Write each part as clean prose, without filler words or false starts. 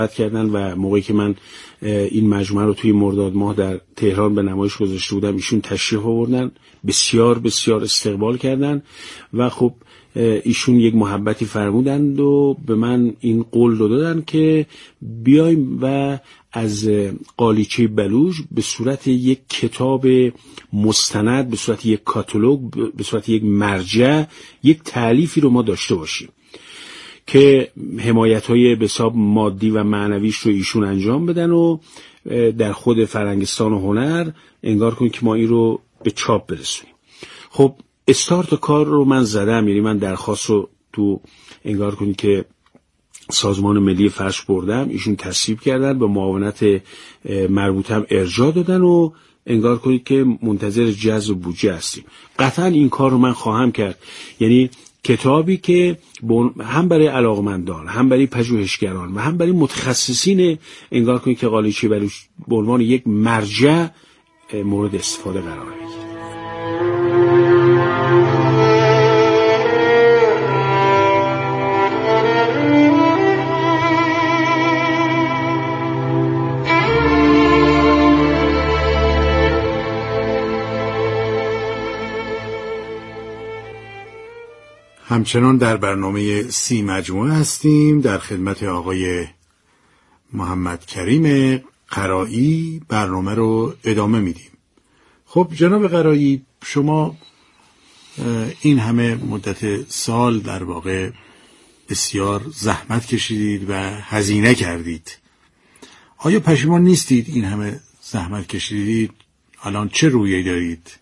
کردن و موقعی که من این مجموعه رو توی مرداد ماه در تهران به نمایش گذاشته بودم ایشون تشریف آوردن، بسیار بسیار استقبال کردن و خب ایشون یک محبتی فرمودند و به من این قول دادن که بیایم و از قالیچه بلوچ به صورت یک کتاب مستند، به صورت یک کاتالوگ، به صورت یک مرجع، یک تألیفی رو ما داشته باشیم که حمایت‌های به حساب مادی و معنویش رو ایشون انجام بدن و در خود فرهنگستان و هنر انگار کنیم که ما این رو به چاپ برسونیم. خب استارت کار رو من زدم، یعنی من درخواست رو تو انگار کنیم که سازمان ملی فرش بردم، ایشون تصویب کردن، به معاونت مربوطم ارجاع دادن و انگار کنید که منتظر جذب بودجه هستیم. قطعا این کار رو من خواهم کرد، یعنی کتابی که هم برای علاقمندان، هم برای پژوهشگران و هم برای متخصصین انگار کنید که قالیچه بلوچ به عنوان یک مرجع مورد استفاده قرار بگیره. همچنان در برنامه 30 مجموعه هستیم، در خدمت آقای محمد کریم قرایی برنامه رو ادامه میدیم. خب جناب قرایی، شما این همه مدت سال در واقع بسیار زحمت کشیدید و هزینه کردید. آیا پشیمان نیستید این همه زحمت کشیدید؟ الان چه رویی دارید؟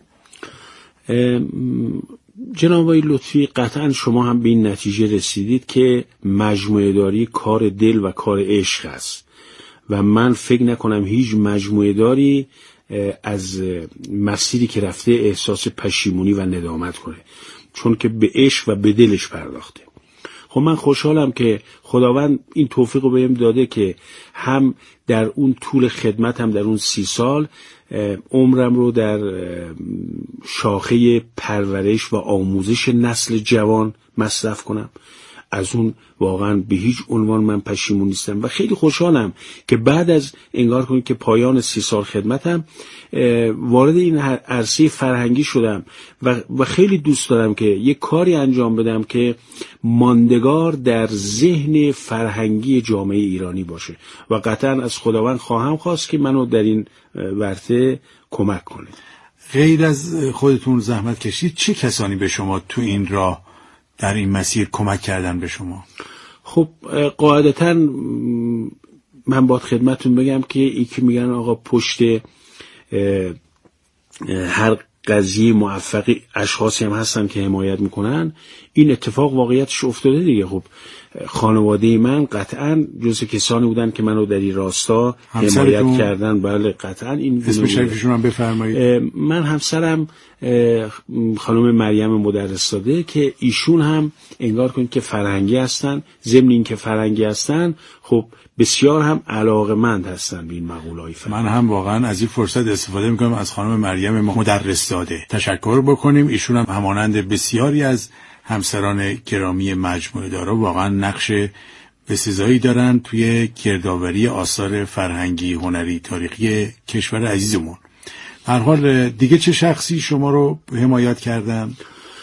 جناب آقای لطفی، قطعا شما هم به این نتیجه رسیدید که مجموعه داری کار دل و کار عشق است و من فکر نکنم هیچ مجموعه داری از مسیری که رفته احساس پشیمونی و ندامت کنه، چون که به عشق و به دلش پرداخته. خب من خوشحالم که خداوند این توفیق رو بهم داده که هم در اون طول خدمتم در اون 30 سال عمرم رو در شاخه پرورش و آموزش نسل جوان مصرف کنم. از اون واقعا به هیچ عنوان من پشیمون نیستم و خیلی خوشحالم که بعد از انگار کنید که پایان 30 سال خدمتم وارد این عرصه فرهنگی شدم و خیلی دوست دارم که یک کاری انجام بدم که ماندگار در ذهن فرهنگی جامعه ایرانی باشه و قطعا از خداوند خواهم خواست که منو در این ورطه کمک کنه. غیر از خودتون زحمت کشید، چه کسانی به شما تو این راه در این مسیر کمک کردن به شما؟ خب قاعدتاً من باید خدمتون بگم که این که میگن آقا پشت هر قضیه موفقی اشخاصی هم هستن که حمایت میکنن. این اتفاق واقعیتش افتاده دیگه. خب خانواده من قطعاً جزو کسانی بودن که منو در این راستا حمایت کردن. بله قطعاً. این اسم شریفشون هم بفرمایید. من همسرم خانم مریم مدرس‌زاده که ایشون هم انگار کنید که فرهنگی هستن، ضمن این که فرهنگی هستن خب بسیار هم علاقه‌مند هستن به این مقوله‌های فرهنگی. من هم واقعا از این فرصت استفاده می‌کنم از خانم مریم مدرس‌زاده تشکر بکنیم. ایشون هم همانند بسیاری از همسران گرامی مجموعه دارا واقعا نقش بسزایی دارن توی گردآوری آثار فرهنگی، هنری، تاریخی کشور عزیزمون. هر حال دیگه چه شخصی شما رو حمایت کردن؟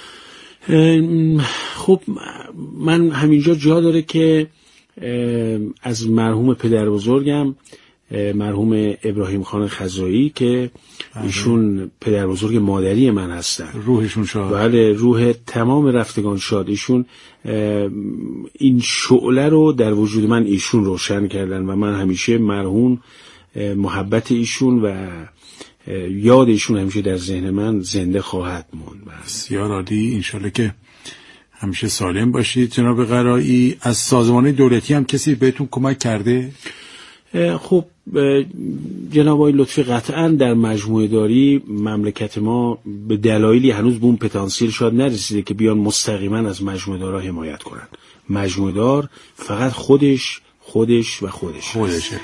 خب من همینجا جا داره که از مرحوم پدر بزرگم مرحوم ابراهیم خان خزایی که ایشون پدر بزرگ مادری من هستن، روحشون شاد. بله روح تمام رفتگان شاد. ایشون این شعله رو در وجود من ایشون روشن کردن و من همیشه مرحوم محبت ایشون و یاد ایشون همیشه در ذهن من زنده خواهد موند. بسیار عالی، انشالله که همیشه سالم باشید. جناب قرایی، از سازمان دولتی هم کسی بهتون کمک کرده؟ خب جناب آقای لطفی قطعا در مجموعه داری مملکت ما به دلایلی هنوز به اون پتانسیل شاید نرسیده که بیان مستقیما از مجموعه دارا حمایت کنن. مجموعه دار فقط خودش و خودشه.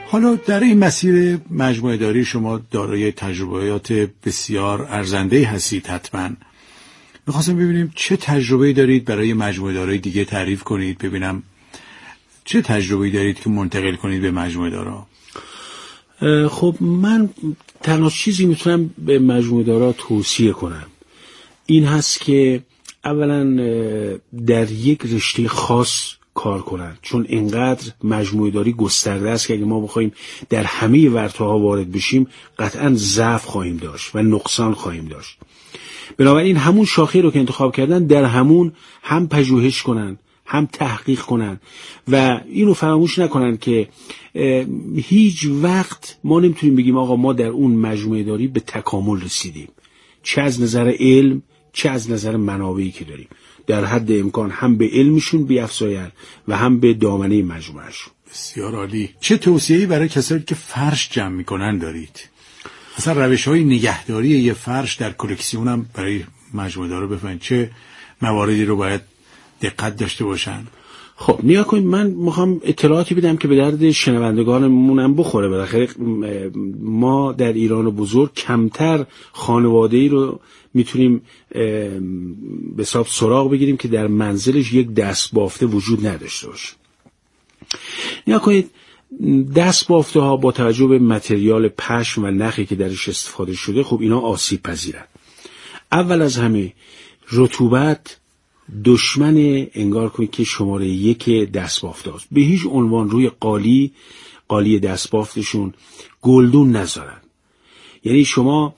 حالا در این مسیر مجموعه داری شما دارای تجربیات بسیار ارزنده هستید. حتما میخواستم ببینیم چه تجربه‌ای دارید برای مجموعه دارای دیگه تعریف کنید، ببینم چه تجربه‌ای دارید که منتقل کنید به مجموعه دارا. خب من تنها چیزی میتونم به مجموعه دارا توصیه کنم این هست که اولا در یک رشته خاص کار کنن، چون اینقدر مجموعه داری گسترده است که اگه ما بخوایم در همه ورطه‌ها وارد بشیم قطعا ضعف خواهیم داشت و نقصان خواهیم داشت. بنابراین همون شاخه رو که انتخاب کردن در همون هم پژوهش کنن، هم تحقیق کنن و اینو فراموش نکنن که هیچ وقت ما نمیتونیم بگیم آقا ما در اون مجموعه داری به تکامل رسیدیم، چه از نظر علم چه از نظر منابعی که داریم. در حد امکان هم به علمشون بیفزاین و هم به دامنه مجموعهشون. بسیار عالی. چه توصیه‌ای برای کسایی که فرش جمع میکنن دارید؟ مثلا روش‌های نگهداری یه فرش در کلکسیون هم برای مجموعه دارا بفهمید چه مواردی رو باید دقت داشته باشن. خب نیا کنید، من میخوام اطلاعاتی بدم که به درد شنوندگانمونم بخوره. بالاخره ما در ایران بزرگ کمتر خانواده‌ای رو میتونیم به حساب سراغ بگیریم که در منزلش یک دست بافته وجود نداشته باشه. نیا کنید، دست بافته ها با توجه به متریال پشم و نخی که درش استفاده شده خب اینا آسیب پذیرن. اول از همه رطوبت دشمن انگار کنید که شماره 1 دستبافته است. به هیچ عنوان روی قالی دستبافتشون گلدون نذارن. یعنی شما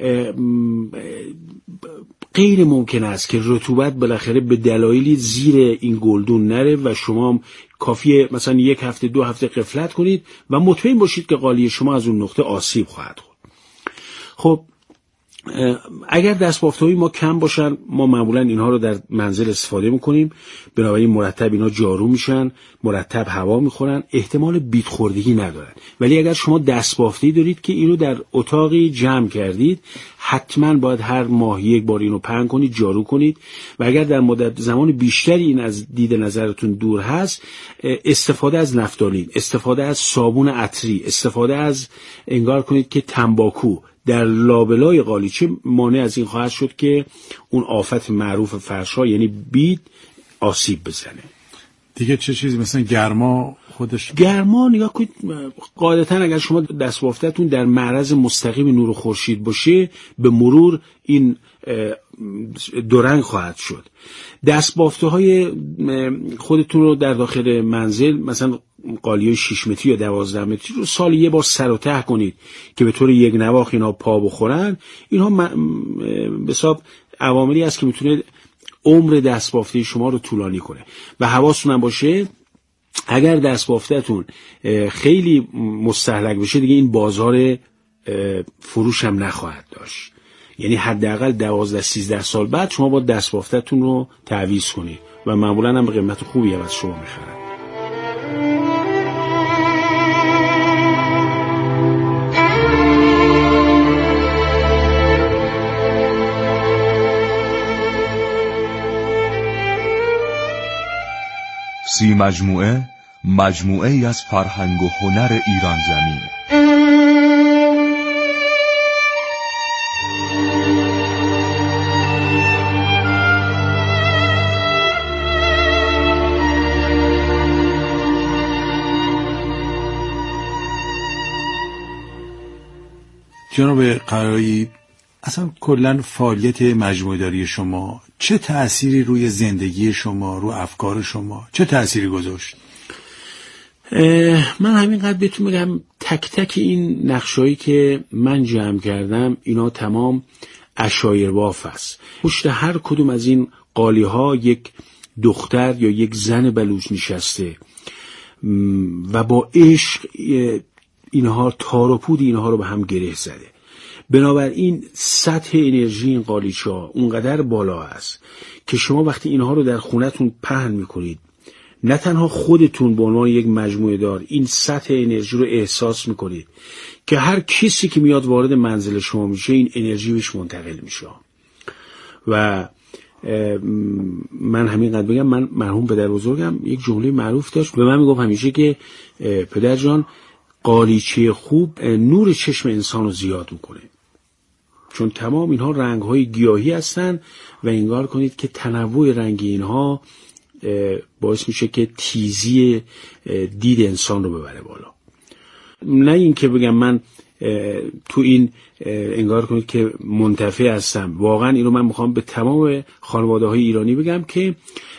غیر ممکن است که رطوبت بالاخره به دلایلی زیر این گلدون نره و شما کافیه مثلا 1 هفته 2 هفته غفلت کنید و مطمئن باشید که قالی شما از اون نقطه آسیب خواهد خورد. خب اگر دستبافته‌های ما کم باشن ما معمولا اینها رو در منزل استفاده میکنیم، بنابراین مرتب اینا جارو میشن، مرتب هوا میخورن، احتمال بیت خوردگی ندارن. ولی اگر شما دستبافته‌ای دارید که اینو در اتاقی جمع کردید حتما باید هر ماه 1 بار اینو پهن کنید، جارو کنید و اگر در مدت زمان بیشتری این از دید نظرتون دور هست استفاده از نفتالین، استفاده از صابون عطری، استفاده از انگار کنید که تنباکو در لابلای قالیچه مانع از این خواهد شد که اون آفت معروف فرش‌ها یعنی بید آسیب بزنه. دیگه چه چیزی مثلا گرما نگاه کنید، قاعدتا اگر شما دستبافتتون در معرض مستقیم نور خورشید باشه به مرور این دورنگ خواهد شد. دستبافته خودتون رو در داخل منزل مثلا قالیه 6 متری یا 12 متری رو سال 1 بار سر و ته کنید که به طور یک نواخت اینا پا بخورن. اینها به حساب عواملی است که میتونه عمر دستبافته شما رو طولانی کنه و حواستون هم باشه اگر دستبافتتون خیلی مستهلک بشه دیگه این بازار فروش هم نخواهد داشت. یعنی حداقل 12-13 سال بعد شما با دستبافتتون رو تعویض کنید و معمولا هم به قیمت خوبی هم از شما میخرن. سی مجموعه، مجموعه ای از فرهنگ و هنر ایران زمین. جناب قرایی، اصلا کلن فعالیت مجموعه داری شما چه تأثیری روی زندگی شما، رو افکار شما چه تأثیری گذاشت؟ من همینقدر بهتون بگم تک تک این نقشایی که من جمع کردم اینا تمام عشایر باف است. پشت هر کدوم از این قالی ها یک دختر یا یک زن بلوچ نشسته و با عشق اینها تار و پود اینها رو به هم گره زده. بنابراین سطح انرژی این قالیچه‌ها اونقدر بالا است که شما وقتی اینها رو در خونتون پهن میکنید نه تنها خودتون به عنوان یک مجموعه دار این سطح انرژی رو احساس میکنید که هر کسی که میاد وارد منزل شما میشه این انرژی بهش منتقل میشه. و من همینقدر بگم، من مرحوم پدر بزرگم یک جمله معروف داشت به من میگفت همیشه که پدر جان قالیچه خوب نور چشم انسان رو زیاد میکنه، چون تمام اینها رنگ‌های گیاهی هستن و انگار کنید که تنوع رنگ اینها باعث میشه که تیزی دید انسان رو ببره بالا. نه این که بگم من تو این انگار کنید که منتفع هستم، واقعا اینو من میخوام به تمام خانواده‌های ایرانی بگم که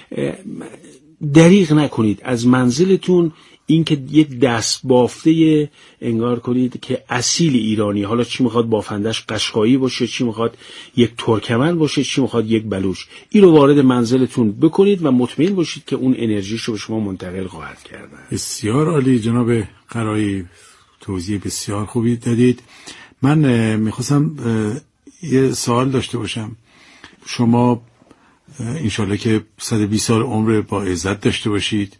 دریغ نکنید از منزلتون، این که یک دست بافته انگار کنید که اصیل ایرانی، حالا چی میخواد بافندش قشقایی باشه، چی میخواد یک ترکمن باشه، چی میخواد یک بلوچ، این رو وارد منزلتون بکنید و مطمئن باشید که اون انرژیشو به شما منتقل خواهد کرد. بسیار عالی جناب قرایی، توضیح بسیار خوبی دادید. من میخواستم یه سوال داشته باشم. شما انشالله که 120 سال عمر با عزت داشته باشید،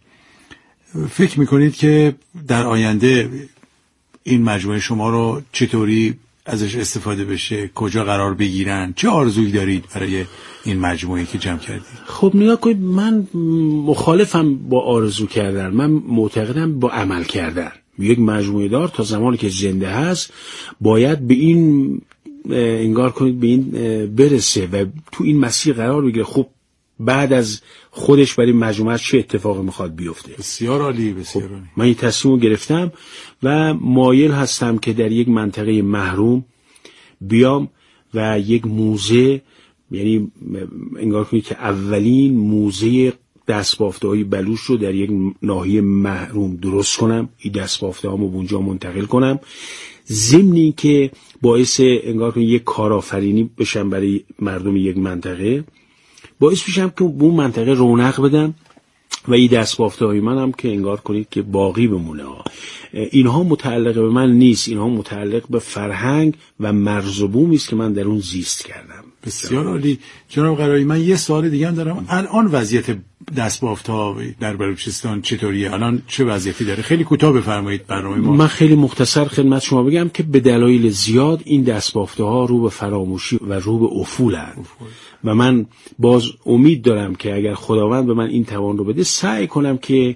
فکر میکنید که در آینده این مجموعه شما رو چطوری ازش استفاده بشه، کجا قرار بگیرن، چه آرزویی دارید برای این مجموعه که جمع کردید؟ خب نگاه کنید، من مخالفم با آرزو کردن، من معتقدم با عمل کردن. یک مجموعه دار تا زمانی که زنده هست باید به این انگار کنید به این برسه و تو این مسیر قرار بگیره. خب بعد از خودش برای مجموعه چه اتفاقی میخواد بیفته. بسیار عالی، بسیار عالی. من این تصمیمو گرفتم و مایل هستم که در یک منطقه محروم بیام و یک موزه، یعنی انگار کنید که اولین موزه دستبافته‌های بلوچ رو در یک ناحیه محروم درست کنم، این دستبافته‌هامو اونجا منتقل کنم، ضمنی که باعث انگار کنید یک کارآفرینی بشم برای مردم یک منطقه، باعث میشم که اون منطقه رونق بدم و این دستبافته‌های من هم که انگار کنید که باقی بمونه. اینها متعلق به من نیست، اینها متعلق به فرهنگ و مرز و بومی است که من در اون زیست کردم. بسیار عالی. جناب قرایی، من یه سوال دیگه هم دارم. الان وضعیت دستبافت‌ها در بلوچستان چطوریه؟ الان چه وضعیتی داره؟ خیلی کوتاه بفرمایید برنامه ما. من خیلی مختصر خدمت شما بگم که به دلایل زیاد این دستبافته‌ها رو به فراموشی و رو به افولند و من باز امید دارم که اگر خداوند به من این توان رو بده سعی کنم که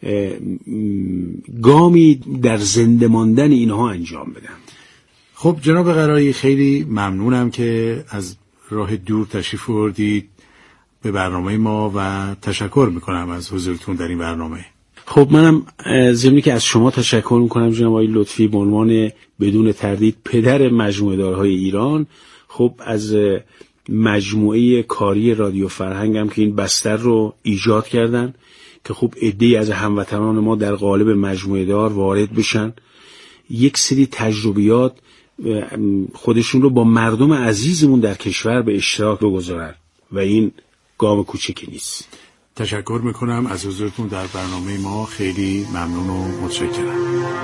گامی در زنده ماندن اینها انجام بدم. خب جناب قرایی، خیلی ممنونم که از راه دور تشریف آوردید به برنامه ما و تشکر میکنم از حضورتون در این برنامه. خب منم ضمنی که از شما تشکر میکنم جناب آقای لطفی به عنوان بدون تردید پدر مجموعه دارهای ایران. خب از مجموعه کاری رادیو فرهنگم که این بستر رو ایجاد کردن که خب عده‌ای از هموطنان ما در قالب مجموعه دار وارد بشن، یک سری تجربیات خودشون رو با مردم عزیزمون در کشور به اشتراک بگذارن و این گام کوچکی نیست. تشکر میکنم از حضورتون در برنامه ما، خیلی ممنون و متشکرم.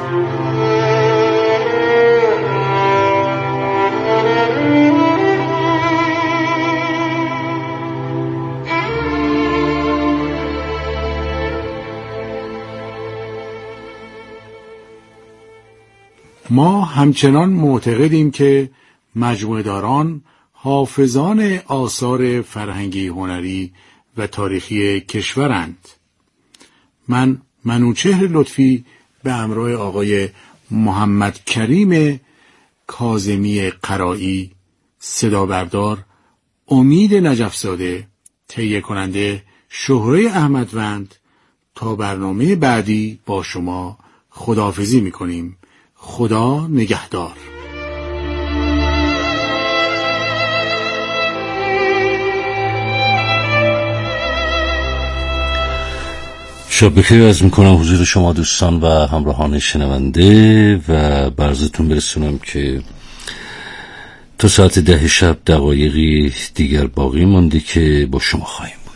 ما همچنان معتقدیم که مجموعه داران حافظان آثار فرهنگی، هنری و تاریخی کشورند. من منوچهر لطفی به همراه آقای محمد کریم کاظمی قرایی، صدا بردار امید نجفزاده، تهیه کننده شهره احمدوند، تا برنامه بعدی با شما خداحافظی میکنیم. خدا نگهدار. شب بخیر عرض میکنم حضور شما دوستان و همراهان شنونده و برزتون برسونم که تا ساعت 10 شب دقایقی دیگر باقی مانده که با شما خواهیم بود.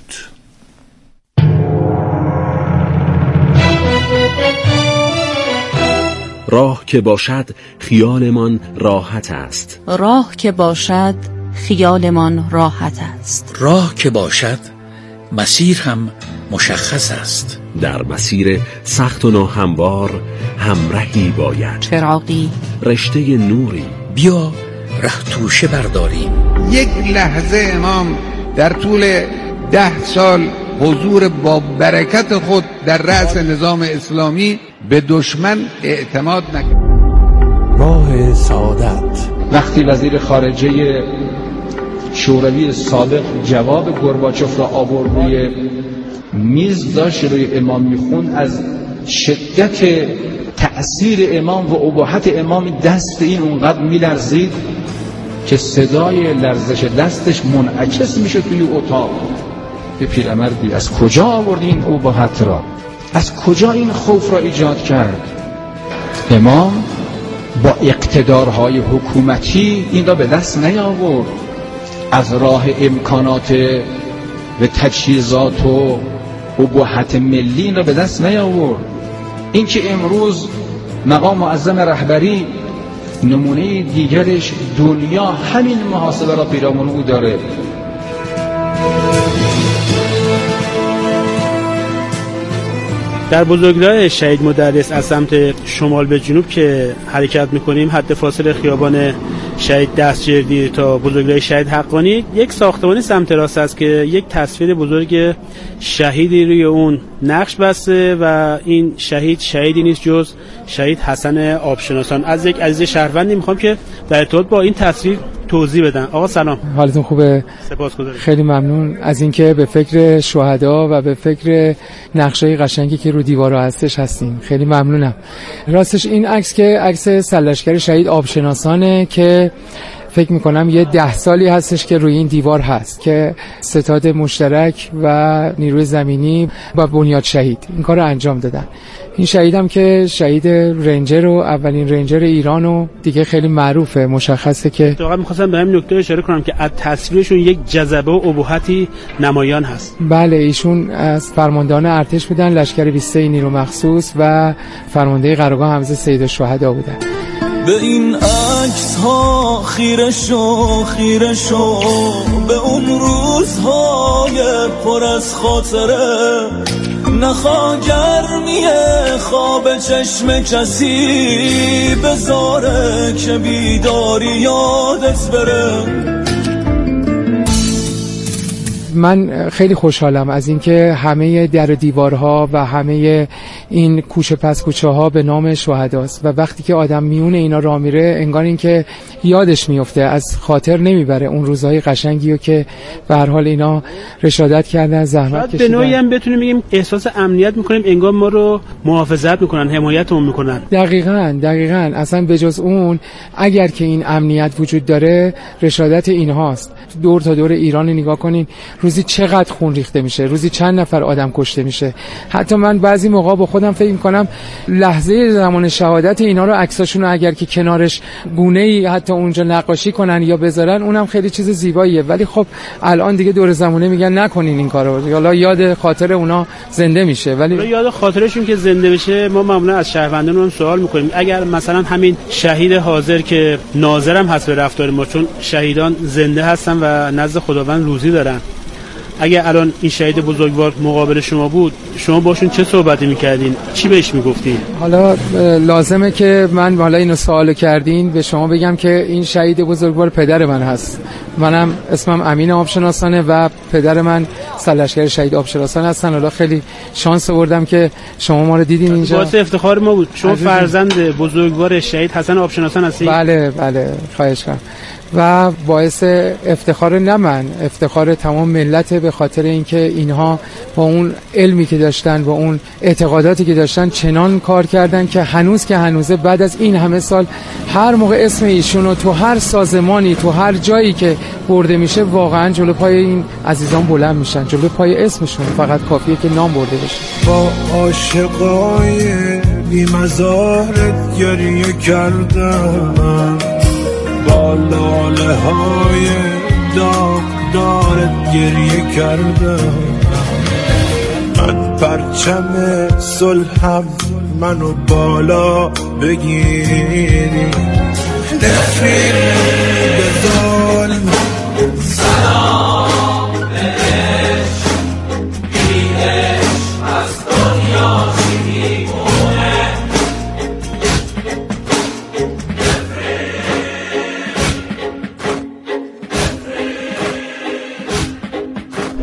راه که باشد خیالمان راحت است. راه که باشد خیالمان راحت است. راه که باشد مسیر هم مشخص است. در مسیر سخت و ناهموار همراهی باید، چراغی، رشته نوری. بیا ره توشه برداریم. یک لحظه امام در طول 10 سال حضور با برکت خود در رأس نظام اسلامی به دشمن اعتماد نکرد. راه سعادت. وقتی وزیر خارجه شوروی سابق جواب گورباچوف را آورد روی میز، داشت روی امام میخون، از شدت تأثیر امام و اباحت امام دست این اونقدر میلرزید که صدای لرزش دستش منعکس میشه توی اتاق. به پیرمرد دید از کجا آورد این اباحت را، از کجا این خوف را ایجاد کرد؟ امام با اقتدارهای حکومتی این را به دست نیاورد، از راه امکانات و تجهیزات و اباحت ملی این را به دست نیاورد. این که امروز مقام معظم رهبری نمونه دیگرش دنیا همین محاسبه را پیرامون او داره. در بزرگراه شهید مدرس از سمت شمال به جنوب که حرکت میکنیم، حد فاصله خیابان شهید دستجردی تا بزرگراه شهید حقانی، یک ساختمانی سمت راست است که یک تصویر بزرگ شهیدی روی اون نقش بسته و این شهیدی نیست جز شهید حسن آبشناسان. از یک عزیز شهروندی میخوام که در ارتباط با این تصویر توضیح بدن. آقا سلام. حالتون خوبه؟ سپاسگزارم. خیلی ممنون از اینکه به فکر شهدا و به فکر نقشه‌های قشنگی که رو دیوارا هستش هستیم. خیلی ممنونم. راستش این عکس که عکس سرلشکر شهید آبشناسانه که فکر میکنم یه 10 سالی هستش که روی این دیوار هست که ستاد مشترک و نیروی زمینی و بنیاد شهید این کار رو انجام دادن. این شهیدم که شهید رنجر و اولین رنجر ایران و دیگه خیلی معروفه، مشخصه که واقعا می‌خواستم به همین نکته اشاره کنم که از تصویرشون یک جذبه و ابهتی نمایان هست. بله، ایشون از فرماندهان ارتش بودن، لشکر 23 نیرو مخصوص و فرمانده قرارگاه حمزه سیدالشهدا بودن. به این عکس ها خیره شو به اون روزهای پر از خاطره، نخوا گرمی خواب چشم کسی بذاره که بیداری یادت بره. من خیلی خوشحالم از اینکه همه در دیوارها و همه این کوچه پس کوچه ها به نام شهداست و وقتی که آدم میون اینا راه میره انگار اینکه یادش میفته، از خاطر نمیبره اون روزهای قشنگی رو که به هر حال اینا رشادت کردن، زحمت کشیدن. به نوعی هم بتونیم بگیم احساس امنیت میکنیم، انگار ما رو محافظت میکنن، حمایتمون میکنن. دقیقاً اصلا به جز اون اگر که این امنیت وجود داره، رشادت اینهاست. دور تا دور ایران نگاه کنین، روزی چقدر خون ریخته میشه، روزی چند نفر آدم کشته میشه. حتی من بعضی موقع با خودم فکر میکنم لحظه زمان شهادت اینا رو عکساشون رو اگر که کنارش گونه‌ای حتی اونجا نقاشی کنن یا بذارن، اونم خیلی چیز زیباییه. ولی خب الان دیگه دور زمانه میگن نکنین این کارو، حالا یاد خاطر اونا زنده میشه. ولی یاد خاطرشون که زنده بشه، ما معمولا از شهروندان هم سوال میکنیم اگر مثلا همین شهید حاضر که ناظرم هست به رفتار ما، چون شهیدان زنده هستن و نزد خداوند روزی دارن، اگه الان این شهید بزرگوار مقابل شما بود، شما باشون چه صحبتی میکردین؟ چی بهش میگفتین؟ حالا لازمه که من حالا اینو سوال کردین به شما بگم که این شهید بزرگوار پدر من هست. منم اسمم امین آبشناسانه و پدر من سرلشکر شهید آبشناسان هستن. حالا خیلی شانس آوردم که شما ما رو دیدین اینجا. باعث افتخار ما بود. شما فرزند بزرگوار شهید حسن آبشناسان هستید؟ بله خواهش کنم. و باعث افتخار نه من، افتخار تمام ملت، به خاطر اینکه اینها با اون علمی که داشتن، با اون اعتقاداتی که داشتن چنان کار کردن که هنوزه بعد از این همه سال هر موقع اسم ایشونو تو هر سازمانی، تو هر جایی که برده میشه، واقعا جلو پای این عزیزان بلند میشن، جلو پای اسمشون. فقط کافیه که نام برده بشه. با عاشقای بی‌مزارت گریه کردم، با لاله های داغدارت گریه کردم. من پرچم صلحم منو بالا بگیری، نفرین به ظلم. سلام به عشق، بی عشق از دنیا چی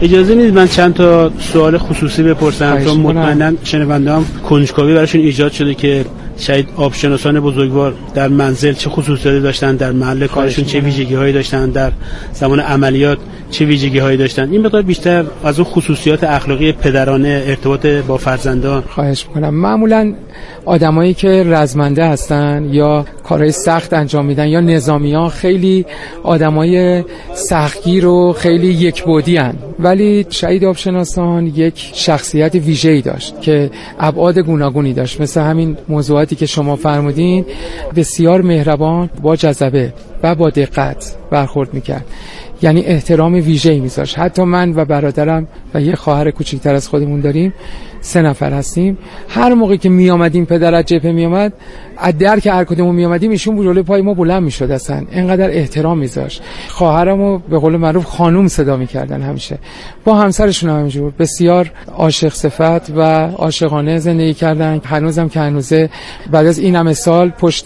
اجازه میدید من چند تا سوال خصوصی بپرسم چون مطمئنا شنونده‌ام کنجکاوی براشون ایجاد شده که شاید آبشناسان بزرگوار در منزل چه خصوصیاتی داشتن، در محل کارشون چه ویژگی‌هایی داشتن، در زمان عملیات چه ویژگی‌هایی داشتن. این مقدار بیشتر از اون خصوصیات اخلاقی پدرانه، ارتباط با فرزندان. خواهش می‌کنم. معمولاً آدمایی که رزمنده هستن یا کارهای سخت انجام میدن یا نظامیان خیلی آدمای سختگیر و خیلی یکبودی ان، ولی شهید آبشناسان یک شخصیت ویژه‌ای داشت که ابعاد گوناگونی داشت، مثل همین موضوعاتی که شما فرمودین. بسیار مهربان، با جذبه و با دقت برخورد میکرد، یعنی احترام ویژه‌ای میذاشت. حتی من و برادرم و یه خواهر کوچیک‌تر از خودمون داریم، 3 نفر هستیم. هر موقع که می آمدیم پدر از جبهه می آمد، از در که هر کدومون می آمدیم ایشون جلوی پای ما بلند میشد، اصلا اینقدر احترام میذاشت. خواهرمو به قول معروف خانوم صدا میکردن همیشه. با همسرشون هم همینجور بسیار عاشق صفت و عاشقانه زندگی کردن. هنوزم که هنوزه بعد از این همه سال پشت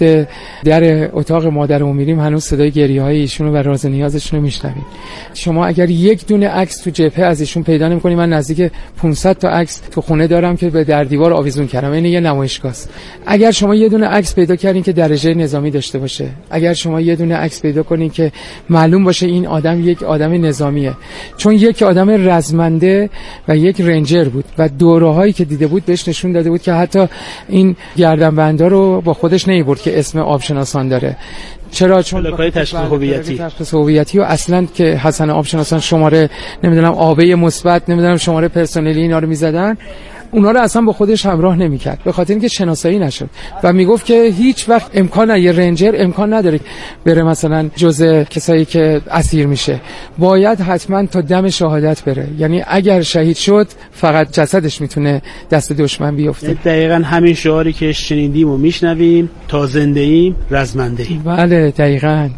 در اتاق مادرمون میریم، هنوز صدای گریه‌های ایشونو و راز نیازشون رو میشنویم. شما اگر یک دونه عکس تو جبهه از ایشون پیدا نمی‌کنی، من نزدیک 500 تا عکس تو خونه دارم که به در دیوار آویزون کردم. این یه نمایشگاه است. اگر شما یه دونه عکس پیدا کردین که درجه نظامی داشته باشه، اگر شما یه دونه عکس پیدا کنین که معلوم باشه این آدم یک آدم نظامیه، چون یک آدم رزمنده و یک رنجر بود و دوره‌هایی که دیده بود بهش نشون داده بود که حتی این گردنبندا رو با خودش نمیبرد که اسم آبشناسان داره. چرا؟ چون پلاک‌های تشخیص هویتی و اصلا که حسن آبشناسان شماره نمیدونم آبه مثبت نمیدونم شماره پرسنلی اینا رو میزدن، اونا رو اصلا با خودش همراه نمیکرد، به خاطر اینکه شناسایی نشد و میگفت که هیچ وقت یه رنجر امکان نداره بره مثلا جزء کسایی که اسیر میشه، باید حتما تا دم شهادت بره. یعنی اگر شهید شد فقط جسدش میتونه دست دشمن بیفته. دقیقاً همین شعاری که شنیدیم و میشنویم، تا زنده ایم رزمنده ایم. بله دقیقاً.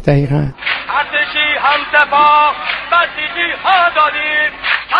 ارتشی همسفا بسیجی ها دادیم،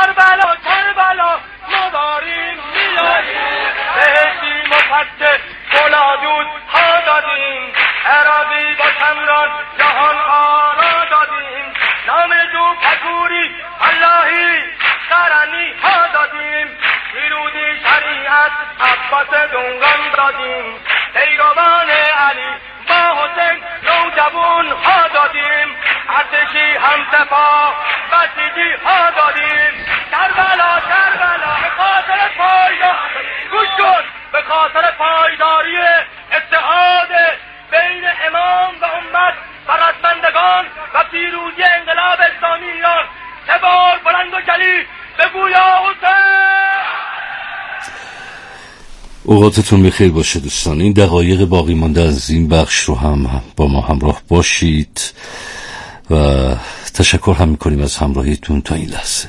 کربلا مداریم میاریم، بهشتی مفتش بلادود ها دادیم، عراقی با کمران جهان آرا دادیم، نام جو پکوری اللهی قرنی ها دادیم، پیرودی شریعت عباس دنگان دادیم، پیروان علی با حسین نوجوان ها دادیم، ارتشی همسفا بسیجی ها دادیم، کربلا به خاطر پایداری، گوش کن، به خاطر پایداری اتحاد بین امام و امت و رزمندگان و پیروزی انقلاب اسلامی ایران، 3 بار بلند و جلی بگو یا حسین. اوقاتتون بخیر باشه دوستان. این دقایق باقی مانده از این بخش رو هم با ما همراه باشید و تشکر هم میکنیم از همراهیتون تا این لحظه.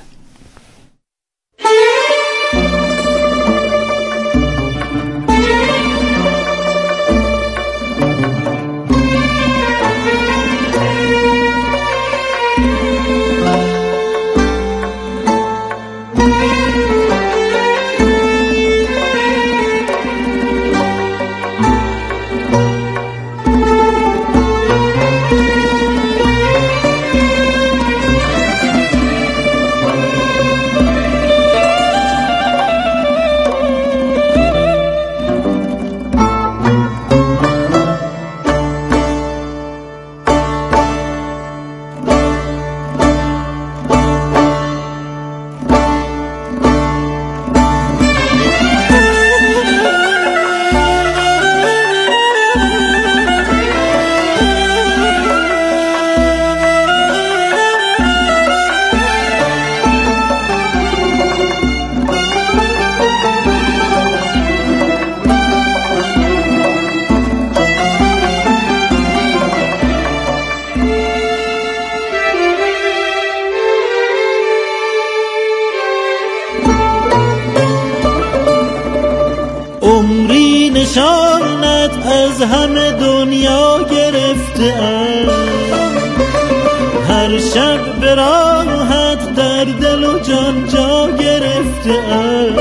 نشانت از همه دنیا گرفته ام، هر شب به راحت در دل و جان جا گرفته ام،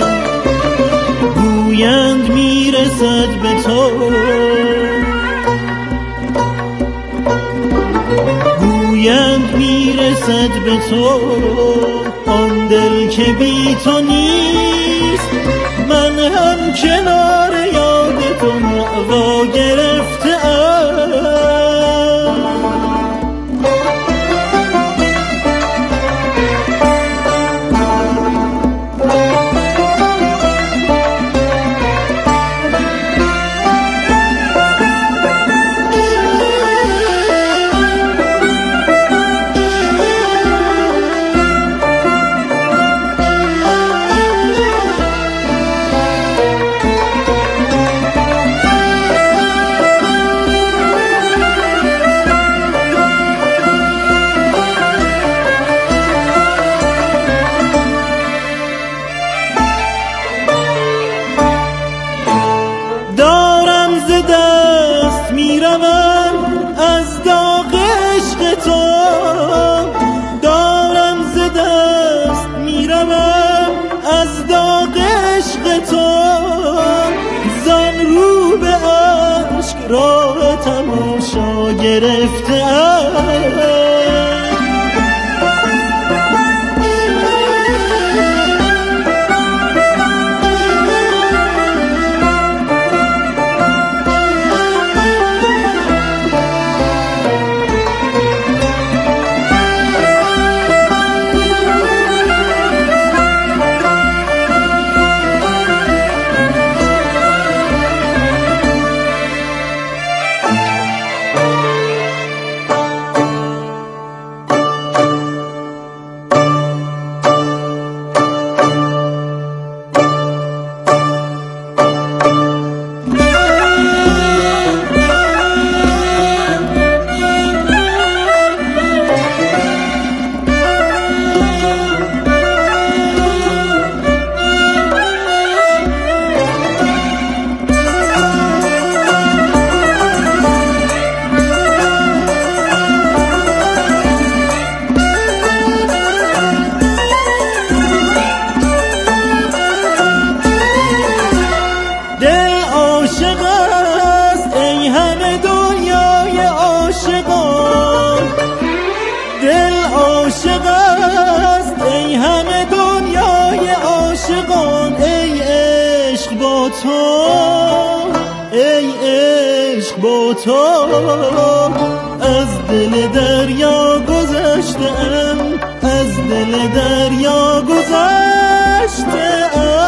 گویند میرسد به تو، گویند میرسد به تو آن این دل که بی تو نیست، من هم کنار یاد تو معوا گرفته راه تماشا گرفته از دل دریا گذشتم، از دل دریا گذشتم.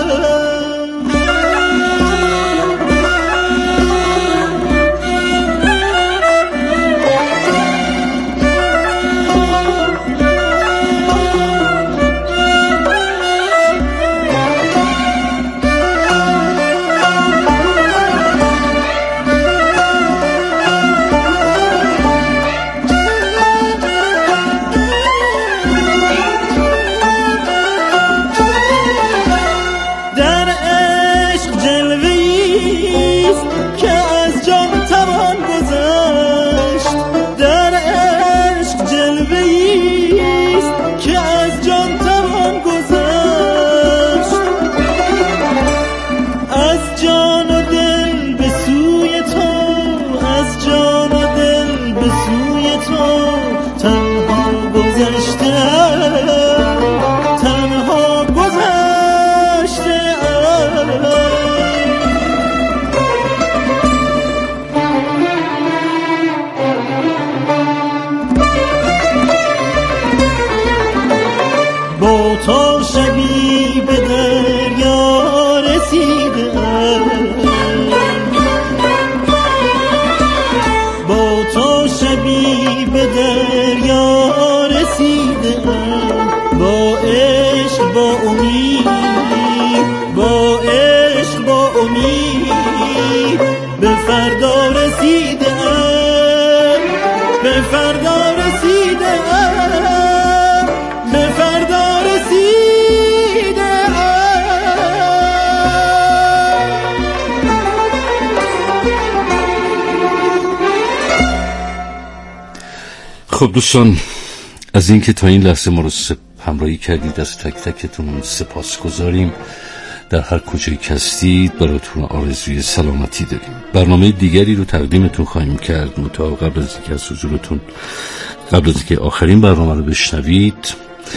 خب دوستان، از اینکه تا این لحظه ما رو همراهی کردید از تک تکتون سپاس گذاریم. در هر کجایی که هستید براتون آرزوی سلامتی داریم. برنامه دیگری رو تقدیمتون خواهیم کرد، متا قبل از اینکه از حضورتون قبل از اینکه آخرین برنامه رو بشنوید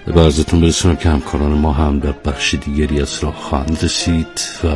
و عرضتون برسونم که همکاران ما هم در بخش دیگری از راه خواهند رسید و